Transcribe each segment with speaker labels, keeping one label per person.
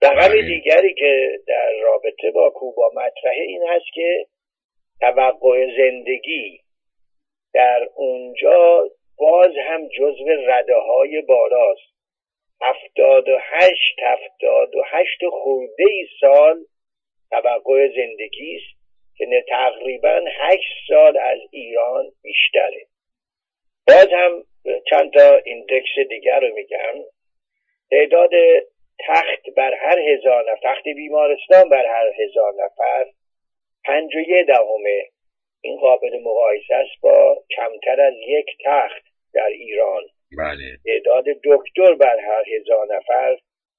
Speaker 1: رقم دیگری که در رابطه با کوبا مطرحه این هست که توقع زندگی در اونجا باز هم جزو رده های بالاست. 78 خورده ای سال توقع زندگی است که تقریبا 8 سال از ایران بیشتره. باز هم چند تا ایندکس دیگر رو میگم. تعداد تخت بر هر 1000 نفر، تخت بیمارستان بر هر 1000 نفر 5.1. این قابل مقایسه است با کمتر از 1 تخت در ایران.
Speaker 2: بله.
Speaker 1: تعداد دکتر بر هر 1000 نفر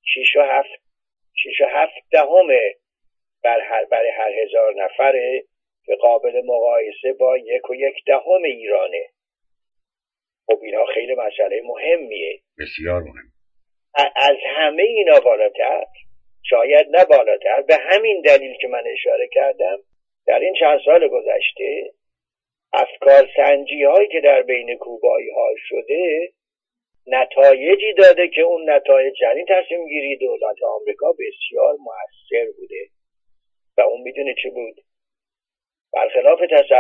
Speaker 1: 6.7 برای هر 1000 نفره که قابل مقایسه با 1.1 ایرانه. خب اینا خیلی مسئله مهمیه،
Speaker 2: بسیار مهم.
Speaker 1: از همه اینا بالاتر، شاید نه بالاتر، به همین دلیل که من اشاره کردم در این چند سال گذشته افکار سنجی هایی که در بین کوبایی ها شده نتایجی داده که اون نتایج در این تصمیم گیری دولت آمریکا بسیار مؤثر بوده. و اون میدونه چی بود؟ برخلاف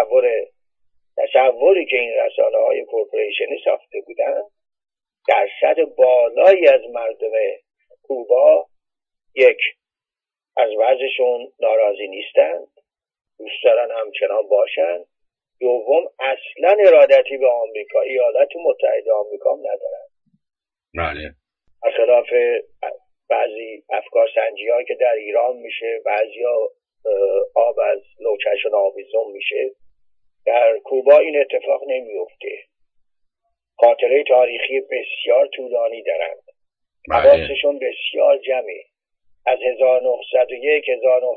Speaker 1: تصوری که این رسانه های کورپوریشنی ساخته بودن، درصد بالایی از مردم کوبا از وضعشون ناراضی نیستند، دوست دارن همچنان باشن. دوم، اصلا ارادتی به آمریکا، ایالات متحده آمریکا هم ندارن.
Speaker 2: بله.
Speaker 1: برخلاف بعضی افکار سنجی هایی که در ایران میشه، بعضیا آب از لوچه‌شون آویزون میشه، در کوبا این اتفاق نمیفته. خاطره تاریخی بسیار طولانی دارند. حواسشون بسیار جمعه. از 1901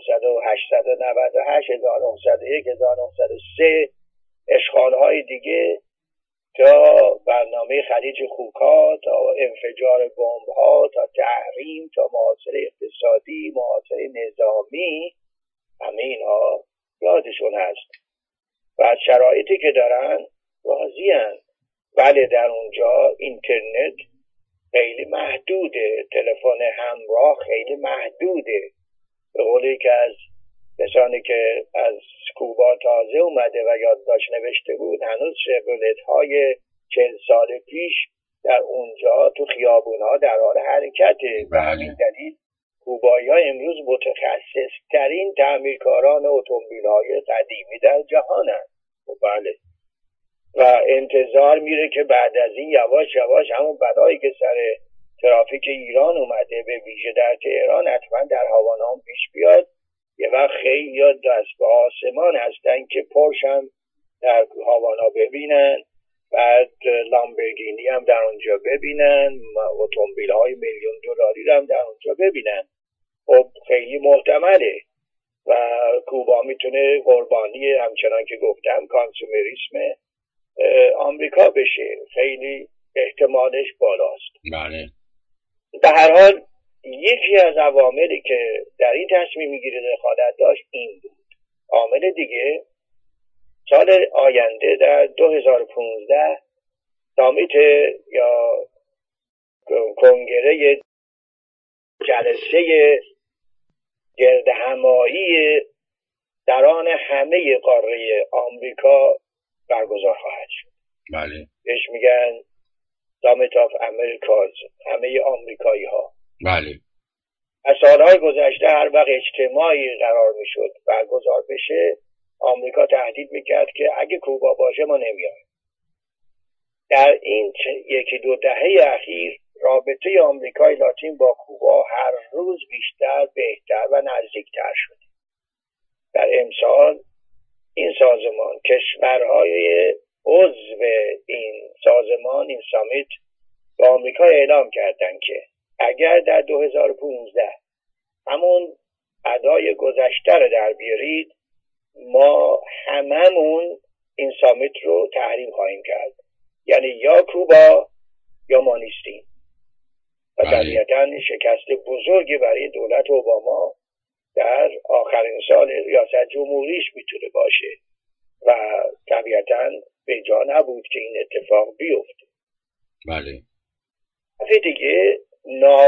Speaker 1: 1898 1901 1903 اشغال‌های دیگه تا برنامه خلیج خوکا، تا انفجار بمب‌ها، تا تحریم، تا محاصره اقتصادی، محاصره نظامی، همه اینها یادشون هست و از شرایطی که دارن راضی‌اند. بله، در اونجا اینترنت خیلی محدوده، تلفن همراه خیلی محدوده. به قولی که از کسانی که از کوبا تازه اومده و یادداشت نوشته بود، هنوز شبلت‌های 40 سال پیش در اونجا تو خیابون‌ها در حال حرکته.
Speaker 2: بله.
Speaker 1: این دلیل کوبایی‌ها امروز متخصص‌ترین تعمیرکاران اتومبیل‌های قدیمی در جهانند. بله. و انتظار میره که بعد از این یواش یواش همون بلایی که سر ترافیک ایران اومده، به ویژه در تهران، حتما در هاوانا هم پیش بیاد. یه وقت خیلی دست به آسمان هستن که پورش هم در هاوانا ببینن، بعد لامبورگینی هم در اونجا ببینن، اتومبیل های $1,000,000 هم در اونجا ببینن. خب خیلی محتمله و کوبا میتونه قربانی همچنان که گفتم کانسومریسم آمریکا بشه. خیلی احتمالش بالاست.
Speaker 2: بله.
Speaker 1: به هر حال یکی از عواملی که در این تصمیم میگیری دخالت داشت این بود. عامل دیگه، سال آینده در 2015 سامیت یا کنگره جلسه گرد همایی سران همه قاره آمریکا برگزار خواهد شد.
Speaker 2: بله.
Speaker 1: بهش میگن سامیت آف امریکاز، همه آمریکایی ها.
Speaker 2: بله.
Speaker 1: از سالهای گذشته هر وقت اجتماعی قرار میشد برگزار بشه، آمریکا تهدید میکرد که اگه کوبا باشه ما نمیایم. در این 1-2 دهه اخیر رابطه آمریکای لاتین با کوبا هر روز بیشتر، بهتر و نزدیکتر شده. در امسال این سازمان، کشورهای عضو این سازمان، این سامیت، با آمریکا اعلام کردند که اگر در 2015 همون ادای گذشته رو در بیارید، ما هممون این سامیت رو تحریم خواهیم کرد. یعنی یا کوبا یا ما نیستیم. و طبیعتاً شکست بزرگی برای دولت اوباما در آخرین سال ریاست جمهوریش میتونه باشه و طبیعتاً به جا نبود که این اتفاق بیفته.
Speaker 2: بله.
Speaker 1: دیگه ناکامی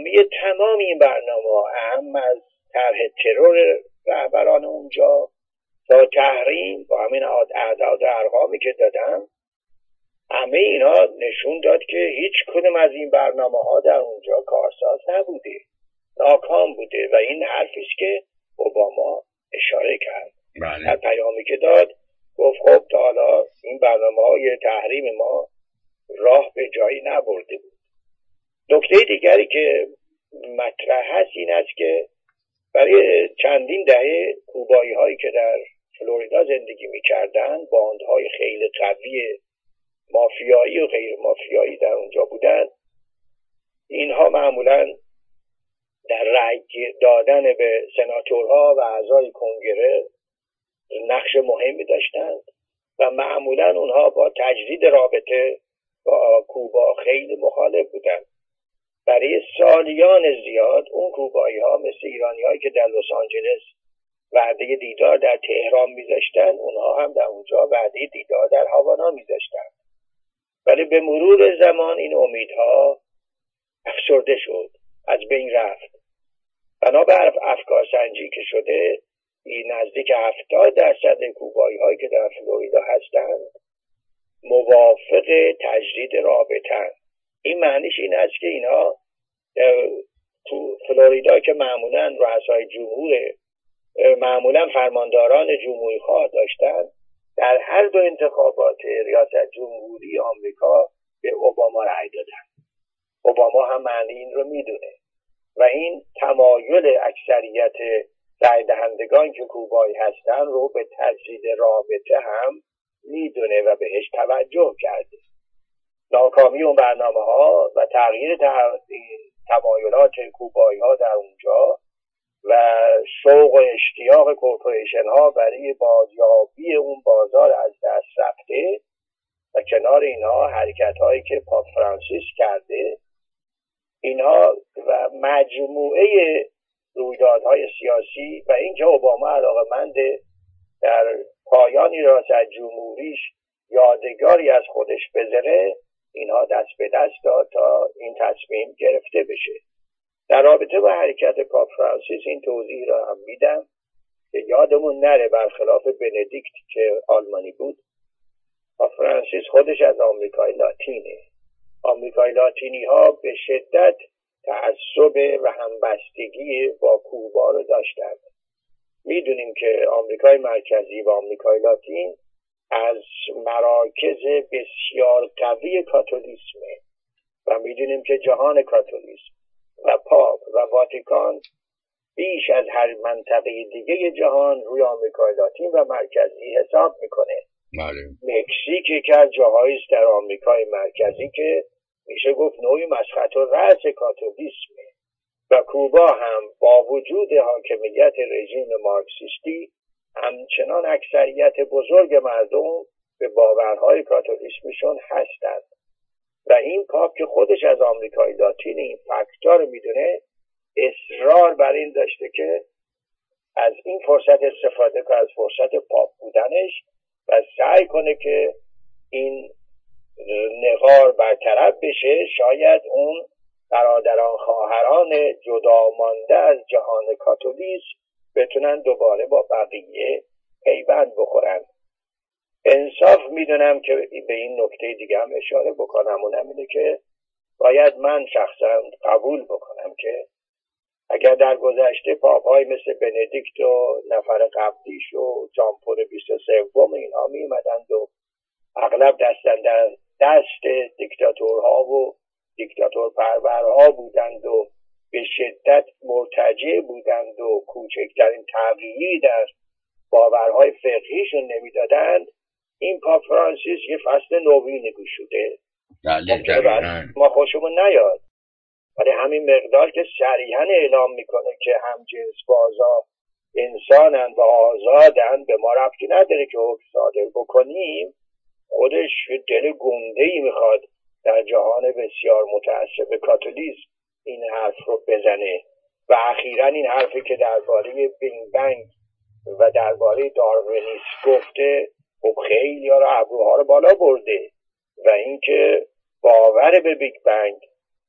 Speaker 1: حامی تمام این برنامه، اهم از طرح ترور رهبران اونجا تا تحریم، با همین اعداد و ارقامی که دادم، همه اینا نشون داد که هیچ کدوم از این برنامه‌ها در اونجا کارساز نبوده، ناکام بوده. و این حرفی است که اوباما اشاره کرد. در پیامی که داد گفت خب تا حالا این برنامه‌های تحریم ما راه به جایی نبرده بود. نکته دیگری که مطرح هست این است که برای چندین دهه کوبایی هایی که در فلوریدا زندگی می‌کردن، باندهای خیلی قوی مافیایی و غیر مافیایی در اونجا بودن. اینها معمولاً در رأی دادن به سناتورها و اعضای کنگره نقش مهمی داشتند و معمولاً اونها با تجدید رابطه با کوبا خیلی مخالف بودند. برای سالیان زیاد اون کوبایی ها مثل ایرانی هایی که در لس آنجلس وعده دیدار در تهران میذاشتن، اونها هم در اونجا وعده دیدار در هاوانا میذاشتن. ولی به مرور زمان این امیدها افسرده شد، از بین رفت. بنابر افکار سنجی که شده، این نزدیک 70% کوبایی هایی که در فلوریدا هستند موافق تجدید رابطن. این معنیش این است که اینا تو فلوریدا که معمولاً رؤسای جمهور، معمولاً فرمانداران جمهوری خواه داشتن، در هر دو انتخابات ریاست جمهوری آمریکا به اوباما رأی دادن. اوباما هم معنی این رو میدونه و این تمایل اکثریت رأی دهندگان که کوبایی هستن رو به تجدید رابطه هم میدونه و بهش توجه کرده. ناکامی اون برنامه‌ها و تغییر تمایلات کوبایی ها در اونجا و شوق و اشتیاق کورپوریشن ها برای بازیابی اون بازار از دست رفته و کنار اینها حرکت هایی که پاپ فرانسیس کرده، اینها و مجموعه رویدادهای سیاسی و اینکه اوباما علاقه‌مند در پایان ریاست جمهوریش یادگاری از خودش بذاره، اینها دست به دست داد تا این تصمیم گرفته بشه. در رابطه با حرکت پاپ فرانسیس این توضیح را هم میدم که یادمون نره برخلاف بندیکت که آلمانی بود، پاپ فرانسیس خودش از آمریکای لاتینه. آمریکای لاتینی ها به شدت تعصب و همبستگی با کوبا رو داشتند. میدونیم که آمریکای مرکزی و آمریکای لاتین از مراکز بسیار قوی کاتولیسمه و میدونیم که جهان کاتولیسم و پاپ و واتیکان بیش از هر منطقه دیگه جهان روی آمریکای لاتین و مرکزی حساب میکنه. مکزیک یکی از جاهایی است در آمریکای مرکزی که میشه گفت نوعی مسقط الرأس کاتولیسمه و کوبا هم با وجود حاکمیت رژیم مارکسیستی همچنان اکثریت بزرگ مردم به باورهای کاتولیسمشون هستند و این پاپ که خودش از آمریکای لاتین این فاکتور میدونه، اصرار بر این داشته که از این فرصت استفاده کنه، از فرصت پاپ بودنش، و سعی کنه که این نقار برطرف بشه. شاید اون برادران خواهران جدا مانده از جهان کاتولیسم بتونن دوباره با بقیه پیوند بخورن. انصاف میدونم که به این نکته دیگه هم اشاره بکنم، اونم اینه که باید من شخصا قبول بکنم که اگر در گذشته پاپ‌های مثل بندیکت و نفر قبلیش و جان پل 23 اینها میومدند و اغلب دست دیکتاتورها و دیکتاتور پرورها بودند و به شدت مرتجع بودند و کوچکترین تغییری در باورهای فقهیشون نمیدادند، این پاپ فرانسیس یه فصل نوینی گشوده. ما خوشمون نیاد، ولی همین مقدار که صریحاً اعلام میکنه که هم جنس بازا انسانن و آزادن، به ما ربطی نداره که حکم صادر بکنیم. خودش دل گنده‌ای میخواد در جهان بسیار متعصب کاتولیسم این حرف رو بزنه و اخیراً این حرفی که درباره بینگ بنگ و درباره داروینیسم گفته خب خیلی ها رو ابروها رو بالا برده و اینکه باور به بیگ بنگ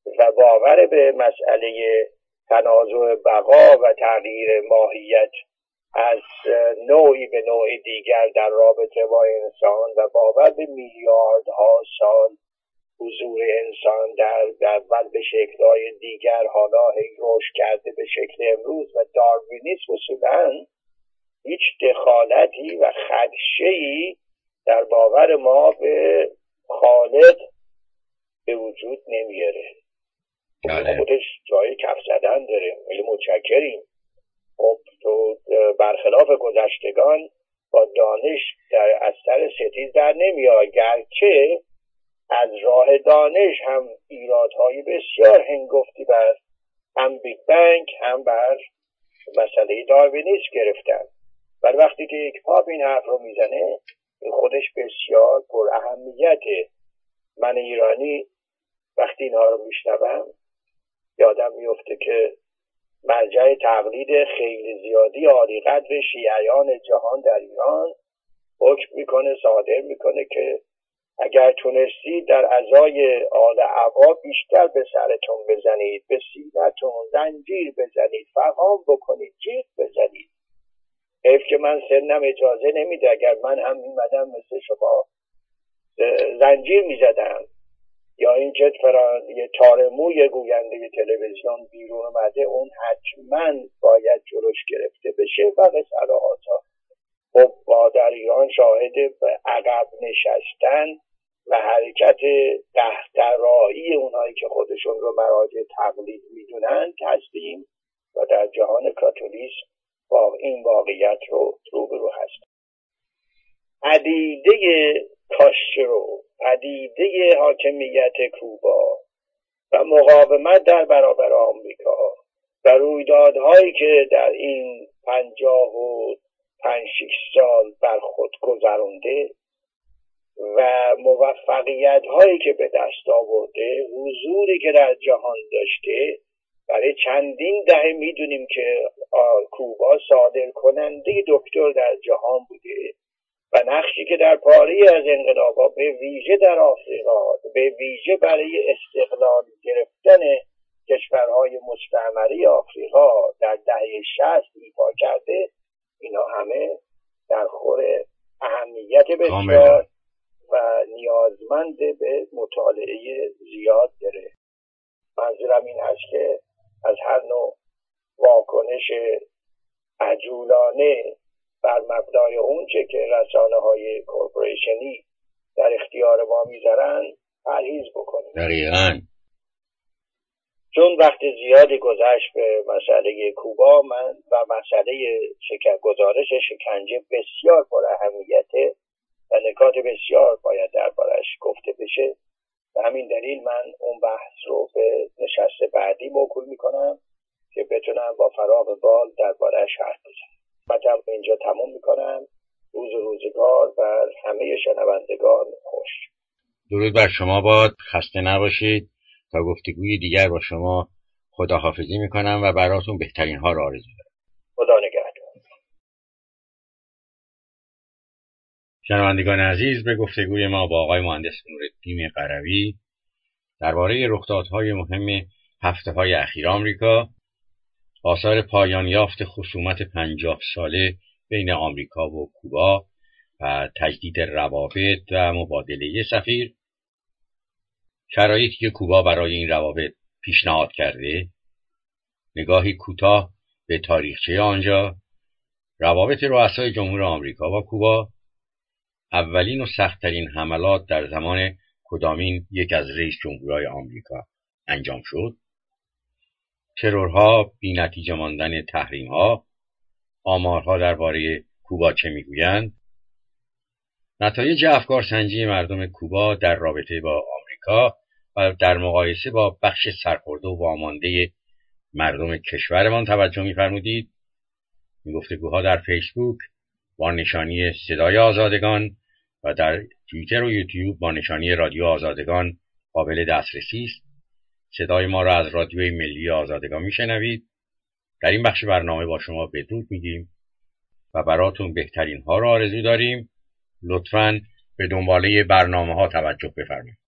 Speaker 1: و باور به مسئله تنازع بقا و تغییر ماهیت از نوعی به نوع دیگر در رابطه با انسان و باور به میلیاردها سال حضور انسان در به شکل‌های دیگر حالا رشد کرده به شکل امروز و داروینیسم اصولاً هیچ دخالتی و خدشه‌ای در باور ما به خالق به وجود نمیاره. خودش جای کف زدن داره. خیلی متشکریم. خب تو برخلاف گذشتگان با دانش از سر ستیز در نمیاد، گرچه از راه دانش هم ایرادهای بسیار هنگفتی بر هم بیگ بنگ هم بر مسئله داروینیسم گرفتن. ولی وقتی که یک پاپ این حرف رو میزنه خودش بسیار پر اهمیته. من ایرانی وقتی اینها رو میشنوم یادم میفته که مرجع تقلید خیلی زیادی عالی قدر شیعیان جهان در ایران حکم میکنه، صادر میکنه که اگر تونستید در ازای آل عبا بیشتر به سرتون بزنید، به سینتون زنجیر بزنید، فغان بکنید، جیغ بزنید. حیف که من سنم اجازه نمیده. اگر من هم میمدم مثل شما زنجیر میزدم یا اینکه یه تار موی گوینده تلویزیون بیرون اومده اون حتما باید جلوش گرفته بشه و قصراحاتا. خب ما در ایران شاهد به عقب نشستن و حرکت قهقرایی اونایی که خودشون رو مراجع تقلید میدونن هستیم و در جهان کاتولیسم با این واقعیت رو روبرو هستیم. پدیده کاسترو، پدیده حاکمیت کوبا و مقاومت در برابر آمریکا و رویدادهایی که در این 55 سال بر خود گذرانده و موفقیت هایی که به دست آورده، حضوری که در جهان داشته، برای چندین دهه میدونیم که کوبا صادر کننده دکتر در جهان بوده و نقشی که در پاره از انقلابات به ویژه در آفریقا، به ویژه برای استقلال گرفتن کشورهای مستعمره آفریقا در دهه 60 ایفا کرده، اینا همه در خور اهمیت بسیار و نیازمند به مطالعه زیاد داره. منظورم این است که از هر نوع واکنش عجولانه بر مبنای اونچه که رسانه‌های کورپوریشنی در اختیار ما میذارن پرهیز بکنیم.
Speaker 2: دقیقاً.
Speaker 1: چون وقت زیادی گذشت به مسئله کوبا و مسئله گزارش شکنجه بسیار پر اهمیته و نکات بسیار باید دربارش گفته بشه. به همین دلیل من اون بحث رو به نشست بعدی موکول میکنم که بتونم با فراغ بال دربارش حرف بزنم. مطلب اینجا تموم میکنم. روز روزگار بر همه شنوندگان خوش.
Speaker 2: درود بر شما باد. خسته نباشید. تا گفتگوی دیگر با شما خداحافظی میکنم و براتون بهترین ها را آرزو دارم.
Speaker 1: خدا نگهدار.
Speaker 2: شنوندگان عزیز، به گفتگوی ما با آقای مهندس نورالدین قروی درباره رخدادهای مهم هفته‌های اخیر آمریکا، آثار پایان یافت خصومت 50 ساله بین آمریکا و کوبا و تجدید روابط و مبادله سفیر، شرایطی که کوبا برای این روابط پیشنهاد کرده، نگاهی کوتاه به تاریخچه آنجا، روابط رؤسای جمهور آمریکا با کوبا، اولین و سخت‌ترین حملات در زمان کدامین یک از رئیس جمهورهای آمریکا انجام شد، ترورها، بی‌نتیجه ماندن تحریم‌ها، آمارها درباره کوبا چه میگویند، نتایج افکارسنجی مردم کوبا در رابطه با آمریکا و در مقایسه با بخش سرخورده و وامانده مردم کشورمان توجه می‌فرمودید. این گفتگوها در فیسبوک با نشانی صدای آزادگان و در توییتر و یوتیوب با نشانی رادیو آزادگان قابل دسترسی است. صدای ما را از رادیوی ملی آزادگان میشنوید. در این بخش برنامه با شما بدرود میگیم و براتون بهترین ها را آرزو داریم. لطفاً به دنباله برنامه ها توجه بفرمایید.